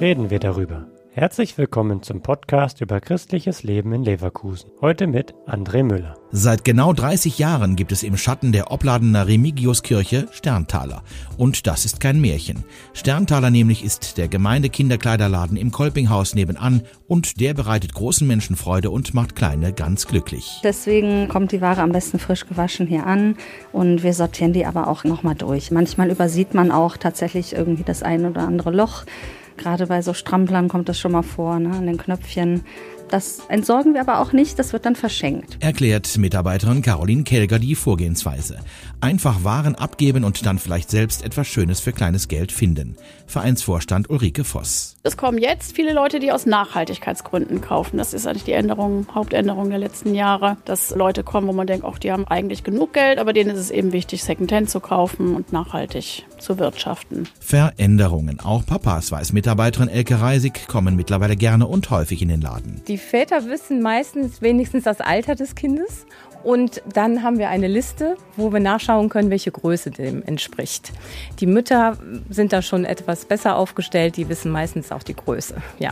reden wir darüber. Herzlich willkommen zum Podcast über christliches Leben in Leverkusen. Heute mit André Müller. Seit genau 30 Jahren gibt es im Schatten der Opladener Remigiuskirche Sterntaler. Und das ist kein Märchen. Sterntaler nämlich ist der Gemeindekinderkleiderladen im Kolpinghaus nebenan und der bereitet großen Menschen Freude und macht Kleine ganz glücklich. Deswegen kommt die Ware am besten frisch gewaschen hier an und wir sortieren die aber auch nochmal durch. Manchmal übersieht man auch tatsächlich irgendwie das ein oder andere Loch. Gerade bei so Stramplern kommt das schon mal vor, ne, an den Knöpfchen. Das entsorgen wir aber auch nicht, das wird dann verschenkt. Erklärt Mitarbeiterin Caroline Kelger die Vorgehensweise. Einfach Waren abgeben und dann vielleicht selbst etwas Schönes für kleines Geld finden. Vereinsvorstand Ulrike Voss. Es kommen jetzt viele Leute, die aus Nachhaltigkeitsgründen kaufen. Das ist eigentlich die Hauptänderung der letzten Jahre, dass Leute kommen, wo man denkt, die haben eigentlich genug Geld, aber denen ist es eben wichtig, Secondhand zu kaufen und nachhaltig zu wirtschaften. Veränderungen. Auch Papas, weiß Mitarbeiterin Elke Reisig, kommen mittlerweile gerne und häufig in den Laden. Die Väter wissen meistens wenigstens das Alter des Kindes und dann haben wir eine Liste, wo wir nachschauen können, welche Größe dem entspricht. Die Mütter sind da schon etwas besser aufgestellt, die wissen meistens auch die Größe. Ja.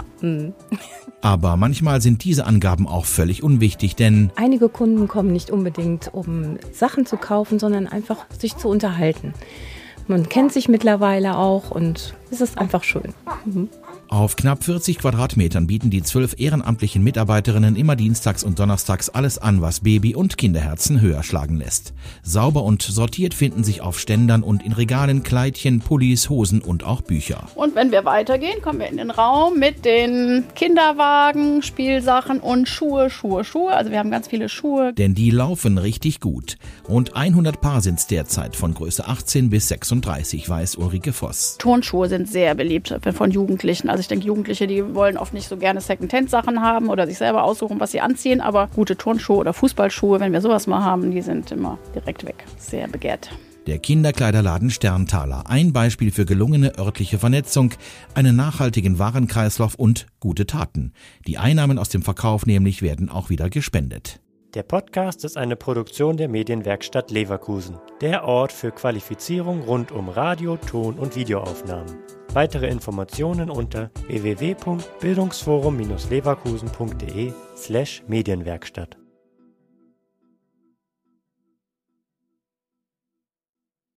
Aber manchmal sind diese Angaben auch völlig unwichtig, denn einige Kunden kommen nicht unbedingt, um Sachen zu kaufen, sondern einfach sich zu unterhalten. Man kennt sich mittlerweile auch und es ist einfach schön. Auf knapp 40 Quadratmetern bieten die 12 ehrenamtlichen Mitarbeiterinnen immer dienstags und donnerstags alles an, was Baby- und Kinderherzen höher schlagen lässt. Sauber und sortiert finden sich auf Ständern und in Regalen Kleidchen, Pullis, Hosen und auch Bücher. Und wenn wir weitergehen, kommen wir in den Raum mit den Kinderwagen, Spielsachen und Schuhe. Also wir haben ganz viele Schuhe. Denn die laufen richtig gut. Rund 100 Paar sind es derzeit von Größe 18 bis 36, weiß Ulrike Voss. Turnschuhe sind sehr beliebt von Jugendlichen. Also ich denke, Jugendliche, die wollen oft nicht so gerne Secondhand-Sachen haben oder sich selber aussuchen, was sie anziehen. Aber gute Turnschuhe oder Fußballschuhe, wenn wir sowas mal haben, die sind immer direkt weg. Sehr begehrt. Der Kinderkleiderladen Sterntaler. Ein Beispiel für gelungene örtliche Vernetzung, einen nachhaltigen Warenkreislauf und gute Taten. Die Einnahmen aus dem Verkauf nämlich werden auch wieder gespendet. Der Podcast ist eine Produktion der Medienwerkstatt Leverkusen, der Ort für Qualifizierung rund um Radio-, Ton- und Videoaufnahmen. Weitere Informationen unter www.bildungsforum-leverkusen.de/Medienwerkstatt.